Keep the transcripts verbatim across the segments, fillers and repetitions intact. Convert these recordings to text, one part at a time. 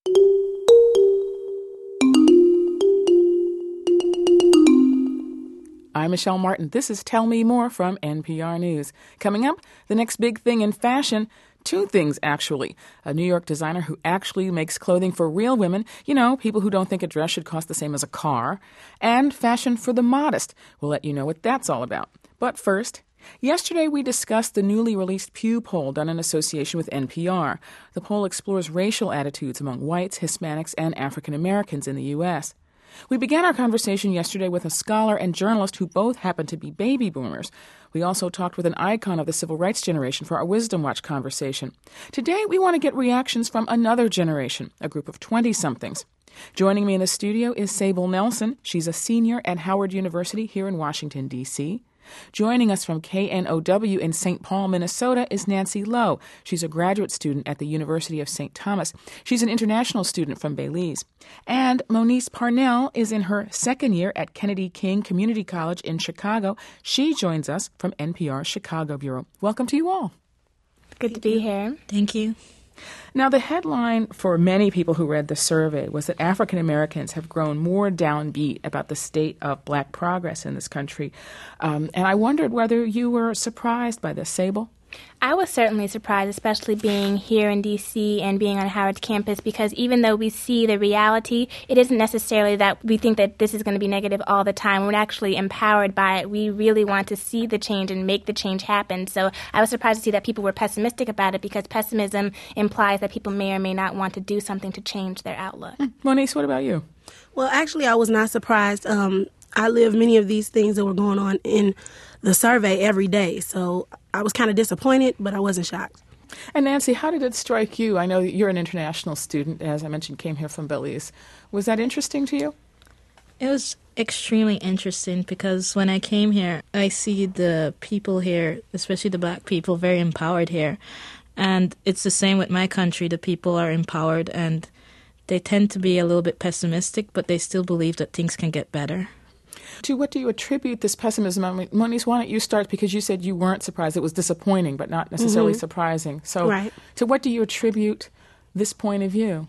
I'm Michelle Martin. This is Tell Me More from N P R News. Coming up, the next big thing in fashion. Two things, actually. A New York designer who actually makes clothing for real women, you know, people who don't think a dress should cost the same as a car. And fashion for the modest. We'll let you know what that's all about. But first, yesterday we discussed the newly released Pew poll done in association with N P R. The poll explores racial attitudes among whites, Hispanics, and African Americans in the U S We began our conversation yesterday with a scholar and journalist who both happen to be baby boomers. We also talked with an icon of the civil rights generation for our Wisdom Watch conversation. Today, we want to get reactions from another generation, a group of twenty-somethings. Joining me in the studio is Sable Nelson. She's a senior at Howard University here in Washington, D C Joining us from K N O W in Saint Paul, Minnesota, is Nancy Lowe. She's a graduate student at the University of Saint Thomas. She's an international student from Belize. And Moniece Parnell is in her second year at Kennedy King Community College in Chicago. She joins us from N P R's Chicago Bureau. Welcome to you all. Good to be here. Thank you. Now, the headline for many people who read the survey was that African Americans have grown more downbeat about the state of black progress in this country. Um, and I wondered whether you were surprised by this, Sable? I was certainly surprised, especially being here in D C and being on Howard's campus, because even though we see the reality, it isn't necessarily that we think that this is going to be negative all the time. We're actually empowered by it. We really want to see the change and make the change happen. So I was surprised to see that people were pessimistic about it, because pessimism implies that people may or may not want to do something to change their outlook. Moniece, what about you? Well, actually, I was not surprised. Um, I live many of these things that were going on in the survey every day, so I was kind of disappointed, but I wasn't shocked. And Nancy, how did it strike you? I know you're an international student, as I mentioned, came here from Belize. Was that interesting to you? It was extremely interesting because when I came here, I see the people here, especially the black people, very empowered here. And it's the same with my country. The people are empowered and they tend to be a little bit pessimistic, but they still believe that things can get better. To what do you attribute this pessimism? I mean, Moniece, why don't you start, because you said you weren't surprised. It was disappointing, but not necessarily mm-hmm. surprising. So right. To what do you attribute this point of view?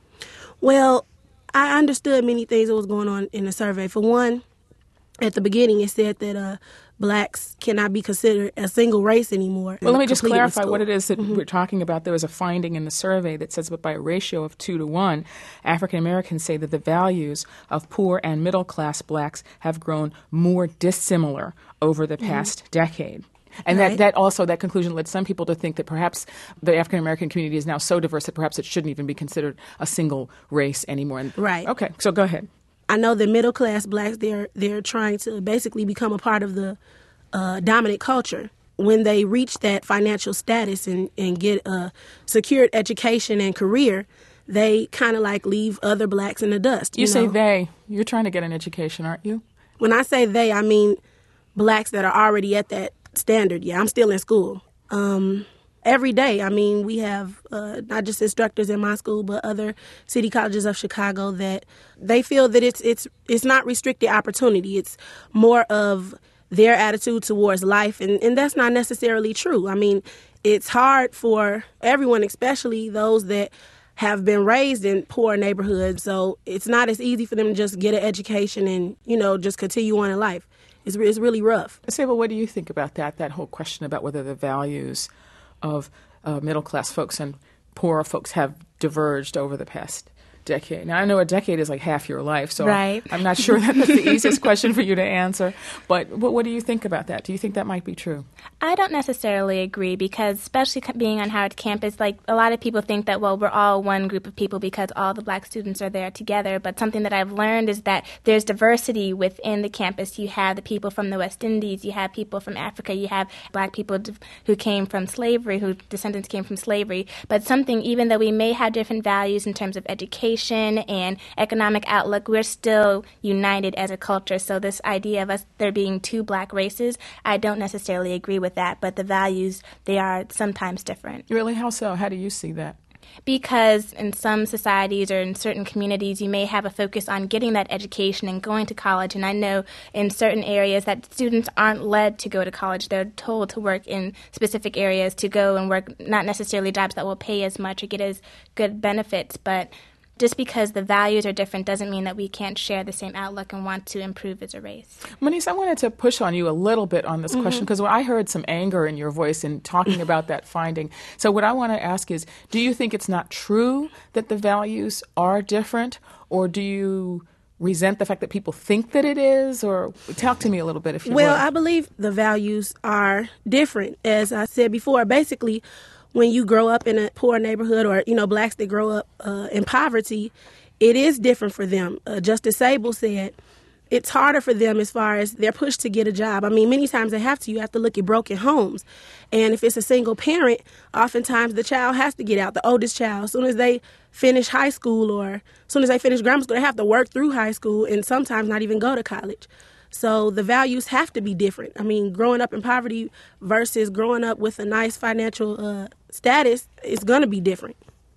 Well, I understood many things that was going on in the survey. For one, at the beginning, it said that uh, blacks cannot be considered a single race anymore. Well, let me just clarify what it is that mm-hmm. we're talking about. There was a finding in the survey that says that by a ratio of two to one, African Americans say that the values of poor and middle class blacks have grown more dissimilar over the past mm-hmm. decade. And right. that, that also, that conclusion led some people to think that perhaps the African American community is now so diverse that perhaps it shouldn't even be considered a single race anymore. Right. Okay, so go ahead. I know the middle class blacks, they're they're trying to basically become a part of the uh, dominant culture. When they reach that financial status and, and get a secured education and career, they kind of like leave other blacks in the dust. You, you say know? they. You're trying to get an education, aren't you? When I say they, I mean blacks that are already at that standard. Yeah, I'm still in school. Um, every day, I mean, we have uh, not just instructors in my school, but other city colleges of Chicago that they feel that it's it's it's not restricted opportunity. It's more of their attitude towards life, and, and that's not necessarily true. I mean, it's hard for everyone, especially those that have been raised in poor neighborhoods, so it's not as easy for them to just get an education and, you know, just continue on in life. It's, it's really rough. Sable, what do you think about that, that whole question about whether the values of uh, middle-class folks and poorer folks have diverged over the past decade? Now, I know a decade is like half your life, so right. I'm not sure that that's the easiest question for you to answer. But what, what do you think about that? Do you think that might be true? I don't necessarily agree, because especially being on Howard campus, like a lot of people think that, well, we're all one group of people because all the black students are there together. But something that I've learned is that there's diversity within the campus. You have the people from the West Indies, you have people from Africa, you have black people who came from slavery, whose descendants came from slavery. But something, even though we may have different values in terms of education and economic outlook, we're still united as a culture. So this idea of us there being two black races, I don't necessarily agree with that, but the values, they are sometimes different. Really? How so? How do you see that? Because in some societies or in certain communities, you may have a focus on getting that education and going to college. And I know in certain areas that students aren't led to go to college. They're told to work in specific areas, to go and work not necessarily jobs that will pay as much or get as good benefits, but just because the values are different doesn't mean that we can't share the same outlook and want to improve as a race. Moniece, I wanted to push on you a little bit on this mm-hmm. question because I heard some anger in your voice in talking about that finding. So what I want to ask is, do you think it's not true that the values are different, or do you resent the fact that people think that it is? Or talk to me a little bit if you well, would. I believe the values are different. As I said before, basically, when you grow up in a poor neighborhood, or, you know, blacks that grow up uh, in poverty, it is different for them. Uh, Justice Sable said it's harder for them as far as they're pushed to get a job. I mean, many times they have to. You have to look at broken homes. And if it's a single parent, oftentimes the child has to get out, the oldest child. As soon as they finish high school or as soon as they finish grammar school, they have to work through high school and sometimes not even go to college. So the values have to be different. I mean, growing up in poverty versus growing up with a nice financial uh, status is going to be different.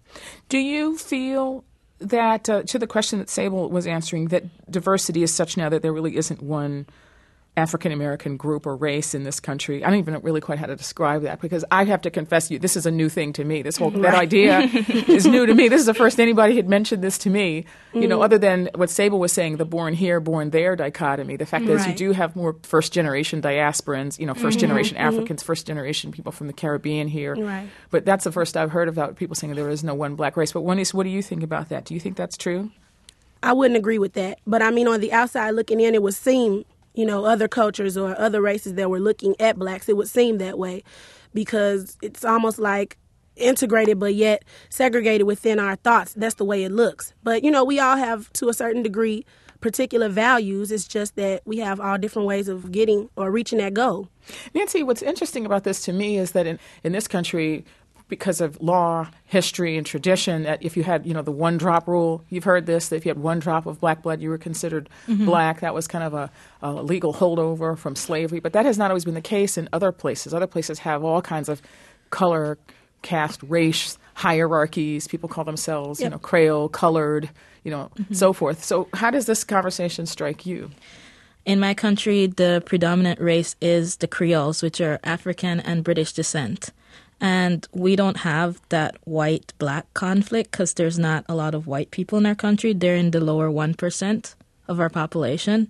Do you feel that, uh, to the question that Sable was answering, that diversity is such now that there really isn't one African-American group or race in this country? I don't even know really quite how to describe that, because I have to confess to you, this is a new thing to me. This whole right. that idea is new to me. This is the first anybody had mentioned this to me, you mm. know, other than what Sable was saying, the born here, born there dichotomy. The fact right. is you do have more first-generation diasporans, you know, first-generation mm-hmm. Africans, mm-hmm. first-generation people from the Caribbean here. Right. But that's the first I've heard about people saying there is no one black race. But Moniece, what do you think about that? Do you think that's true? I wouldn't agree with that. But, I mean, on the outside looking in, it would seem, you know, other cultures or other races that were looking at blacks, it would seem that way, because it's almost like integrated but yet segregated within our thoughts. That's the way it looks. But, you know, we all have, to a certain degree, particular values. It's just that we have all different ways of getting or reaching that goal. Nancy, what's interesting about this to me is that in, in this country, because of law, history, and tradition, that if you had, you know, the one-drop rule, you've heard this, that if you had one drop of black blood, you were considered mm-hmm. black. That was kind of a, a legal holdover from slavery. But that has not always been the case in other places. Other places have all kinds of color, caste, race hierarchies. People call themselves, yep. you know, Creole, colored, you know, mm-hmm. so forth. So how does this conversation strike you? In my country, the predominant race is the Creoles, which are African and British descent. And we don't have that white-black conflict because there's not a lot of white people in our country. They're in the lower one percent of our population.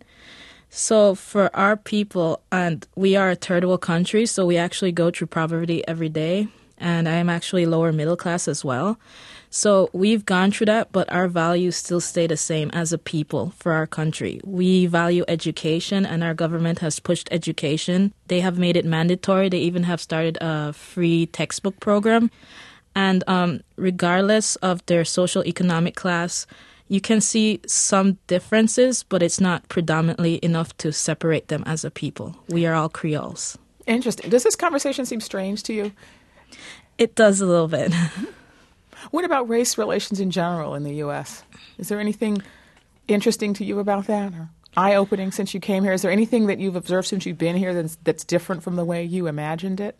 So for our people, and we are a third world country, so we actually go through poverty every day. And I am actually lower middle class as well. So we've gone through that, but our values still stay the same as a people for our country. We value education, and our government has pushed education. They have made it mandatory. They even have started a free textbook program. And um, regardless of their social economic class, you can see some differences, but it's not predominantly enough to separate them as a people. We are all Creoles. Interesting. Does this conversation seem strange to you? It does a little bit. What about race relations in general in the U S? Is there anything interesting to you about that, or eye-opening since you came here? Is there anything that you've observed since you've been here that's, that's different from the way you imagined it?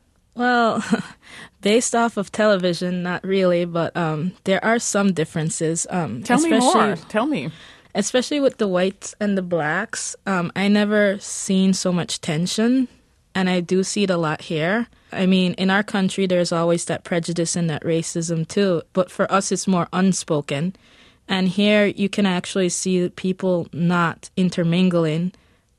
Well, based off of television, not really, but um, there are some differences. Um, Tell me more. Tell me. Especially with the whites and the blacks, um, I never seen so much tension, and I do see it a lot here. I mean, in our country, there's always that prejudice and that racism, too. But for us, it's more unspoken. And here, you can actually see people not intermingling,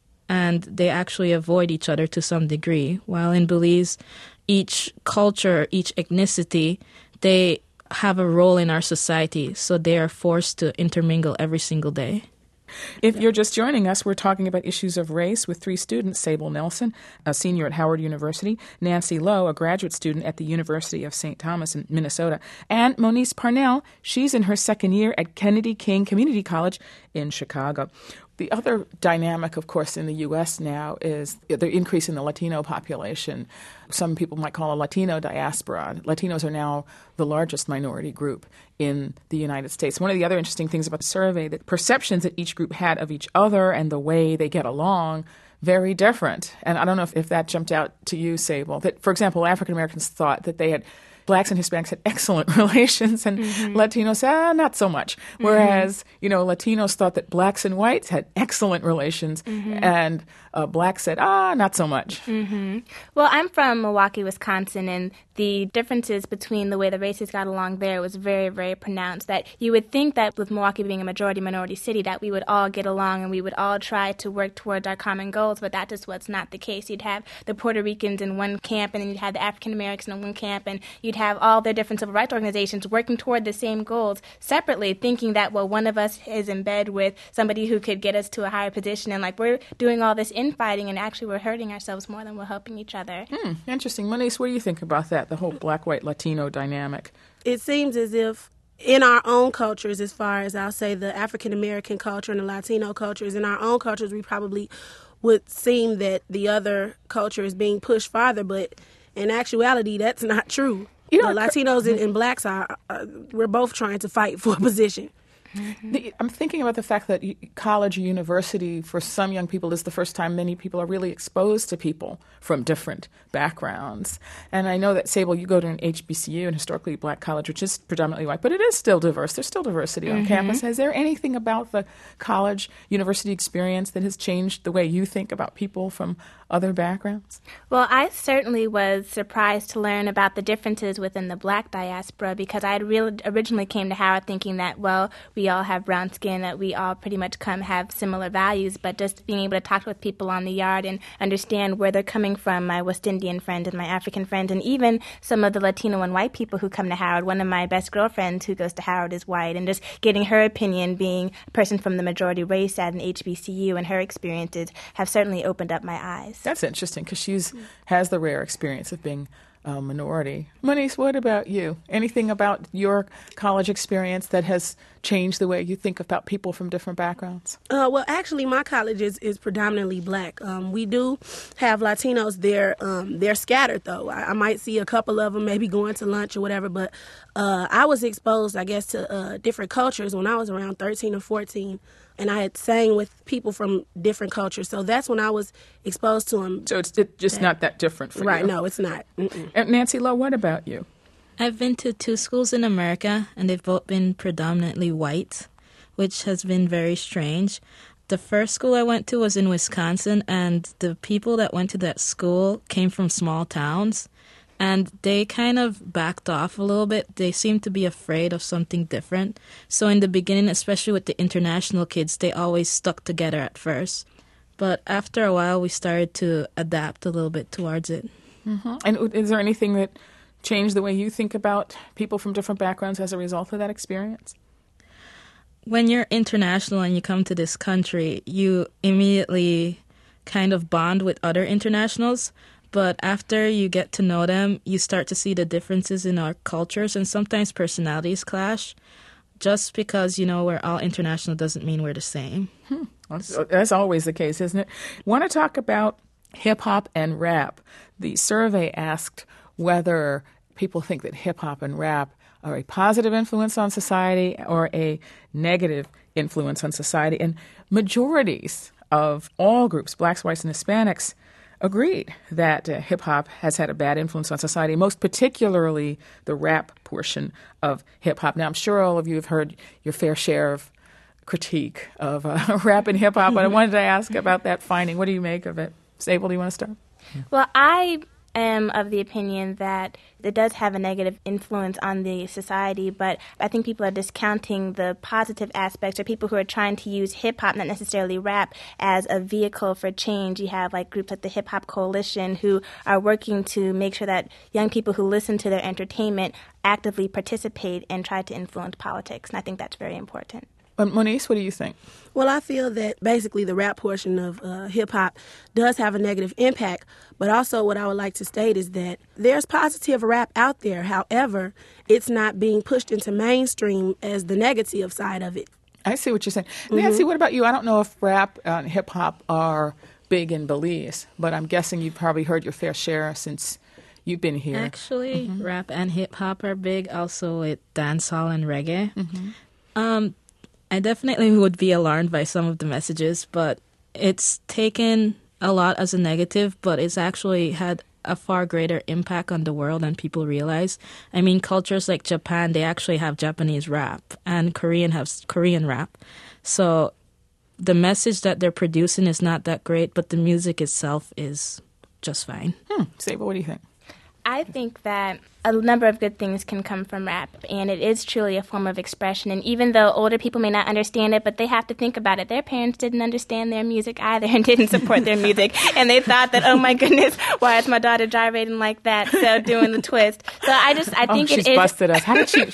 and they actually avoid each other to some degree. While in Belize, each culture, each ethnicity, they have a role in our society. So they are forced to intermingle every single day. If you're just joining us, we're talking about issues of race with three students: Sable Nelson, a senior at Howard University; Nancy Lowe, a graduate student at the University of Saint Thomas in Minnesota; and Moniece Parnell. She's in her second year at Kennedy King Community College in Chicago. The other dynamic, of course, in the U S now is the increase in the Latino population. Some people might call a Latino diaspora. Latinos are now the largest minority group in the United States. One of the other interesting things about the survey, that perceptions that each group had of each other and the way they get along, very different. And I don't know if, if that jumped out to you, Sable, that, for example, African Americans thought that they had Blacks and Hispanics had excellent relations, and mm-hmm. Latinos, ah, not so much. Whereas, mm-hmm. you know, Latinos thought that Blacks and whites had excellent relations, mm-hmm. and uh, blacks said, ah, not so much. Mm-hmm. Well, I'm from Milwaukee, Wisconsin, and the differences between the way the races got along there was very, very pronounced. That you would think that with Milwaukee being a majority-minority city, that we would all get along and we would all try to work towards our common goals, but that just was not the case. You'd have the Puerto Ricans in one camp, and then you'd have the African Americans in one camp, and you'd have all their different civil rights organizations working toward the same goals separately, thinking that, well, one of us is in bed with somebody who could get us to a higher position, and like we're doing all this infighting, and actually we're hurting ourselves more than we're helping each other. Hmm, interesting. Moniece, what do you think about that, the whole black-white-Latino dynamic? It seems as if in our own cultures, as far as I'll say the African-American culture and the Latino cultures, in our own cultures, we probably would seem that the other culture is being pushed farther, but in actuality, that's not true. You know, the Latinos and, and blacks are, uh, we're both trying to fight for a position. Mm-hmm. The, I'm thinking about the fact that college or university for some young people is the first time many people are really exposed to people from different backgrounds. And I know that, Sable, you go to an H B C U, an historically black college, which is predominantly white, but it is still diverse. There's still diversity on mm-hmm. campus. Is there anything about the college university experience that has changed the way you think about people from other backgrounds? Well, I certainly was surprised to learn about the differences within the black diaspora, because I had really originally came to Howard thinking that, well, we all have brown skin, that we all pretty much come have similar values, but just being able to talk with people on the yard and understand where they're coming from, my West Indian friend and my African friend, and even some of the Latino and white people who come to Howard. One of my best girlfriends who goes to Howard is white, and just getting her opinion, being a person from the majority race at an H B C U, and her experiences have certainly opened up my eyes. That's interesting, because she's has the rare experience of being a minority. Moniece, what about you? Anything about your college experience that has changed the way you think about people from different backgrounds? Uh, well, actually, my college is, is predominantly black. Um, we do have Latinos there. Um, they're scattered, though. I, I might see a couple of them maybe going to lunch or whatever, but uh, I was exposed, I guess, to uh, different cultures when I was around thirteen or fourteen. And I had sang with people from different cultures. So that's when I was exposed to them. So it's just that, not that different for right, you? Right, no, it's not. Mm-mm. And Nancy Lowe, what about you? I've been to two schools in America, and they've both been predominantly white, which has been very strange. The first school I went to was in Wisconsin, and the people that went to that school came from small towns. And they kind of backed off a little bit. They seemed to be afraid of something different. So in the beginning, especially with the international kids, they always stuck together at first. But after a while, we started to adapt a little bit towards it. Mm-hmm. And is there anything that changed the way you think about people from different backgrounds as a result of that experience? When you're international and you come to this country, you immediately kind of bond with other internationals. But after you get to know them, you start to see the differences in our cultures, and sometimes personalities clash. Just because, you know, we're all international doesn't mean we're the same. Hmm. That's, that's always the case, isn't it? Want to talk about hip-hop and rap. The survey asked whether people think that hip-hop and rap are a positive influence on society or a negative influence on society. And majorities of all groups, blacks, whites, and Hispanics, agreed that uh, hip-hop has had a bad influence on society, most particularly the rap portion of hip-hop. Now, I'm sure all of you have heard your fair share of critique of uh, rap and hip-hop, but I wanted to ask about that finding. What do you make of it? Sable, do you want to start? Well, I am of the opinion that it does have a negative influence on the society, but I think people are discounting the positive aspects, or people who are trying to use hip-hop, not necessarily rap, as a vehicle for change. You have like groups like the Hip Hop Coalition who are working to make sure that young people who listen to their entertainment actively participate and try to influence politics, and I think that's very important. Um, Moniece, what do you think? Well, I feel that basically the rap portion of uh, hip-hop does have a negative impact, but also what I would like to state is that there's positive rap out there. However, it's not being pushed into mainstream as the negative side of it. I see what you're saying. Mm-hmm. Nancy, what about you? I don't know if rap and hip-hop are big in Belize, but I'm guessing you've probably heard your fair share since you've been here. Actually, mm-hmm. rap and hip-hop are big, also with dancehall and reggae. Mm-hmm. Um I definitely would be alarmed by some of the messages, but it's taken a lot as a negative, but it's actually had a far greater impact on the world than people realize. I mean, cultures like Japan, they actually have Japanese rap, and Korean has Korean rap. So the message that they're producing is not that great, but the music itself is just fine. Hmm. Saba, what do you think? I think that a number of good things can come from rap, and it is truly a form of expression. And even though older people may not understand it, but they have to think about it. Their parents didn't understand their music either and didn't support their music. And they thought that, oh my goodness, why is my daughter gyrating like that, so doing the twist? So I just, I think oh, it she's is. busted us. How did she,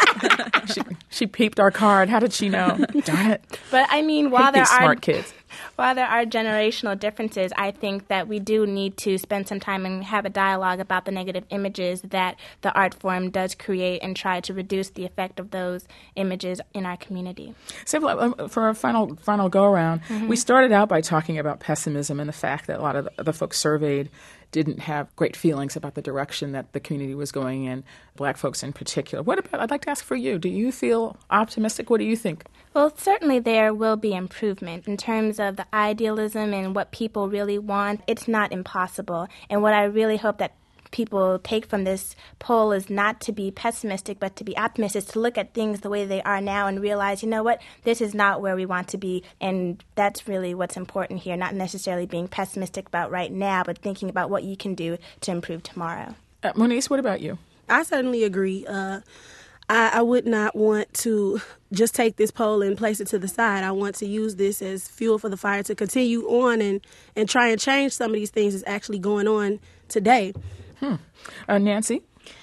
she? She peeped our card. How did she know? Darn it. But I mean, while Hate there these are smart kids. While there are generational differences, I think that we do need to spend some time and have a dialogue about the negative images that the art form does create and try to reduce the effect of those images in our community. So for our final final go-around, mm-hmm. we started out by talking about pessimism and the fact that a lot of the, the folks surveyed didn't have great feelings about the direction that the community was going in, Black folks in particular. What about, I'd like to ask for you, do you feel optimistic? What do you think? Well, certainly there will be improvement in terms of the idealism and what people really want. It's not impossible. And what I really hope that people take from this poll is not to be pessimistic, but to be optimistic, to look at things the way they are now and realize, you know what, this is not where we want to be. And that's really what's important here, not necessarily being pessimistic about right now, but thinking about what you can do to improve tomorrow. Uh, Moniece, what about you? I certainly agree. Uh, I, I would not want to just take this poll and place it to the side. I want to use this as fuel for the fire to continue on and, and try and change some of these things that's actually going on today. Hmm. Uh, Nancy?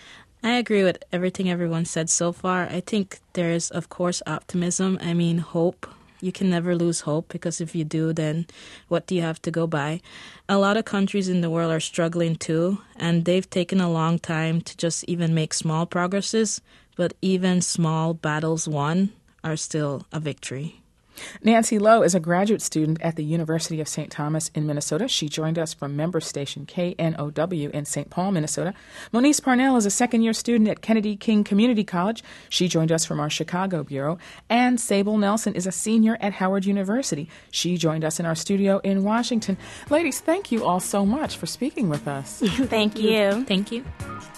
I agree with everything everyone said so far. I think there is, of course, optimism. I mean, hope. You can never lose hope, because if you do, then what do you have to go by? A lot of countries in the world are struggling too, and they've taken a long time to just even make small progresses, but even small battles won are still a victory. Nancy Lowe is a graduate student at the University of Saint Thomas in Minnesota. She joined us from member station K N O W in Saint Paul, Minnesota. Moniece Parnell is a second-year student at Kennedy King Community College. She joined us from our Chicago bureau. And Sable Nelson is a senior at Howard University. She joined us in our studio in Washington. Ladies, thank you all so much for speaking with us. Thank you. Thank you.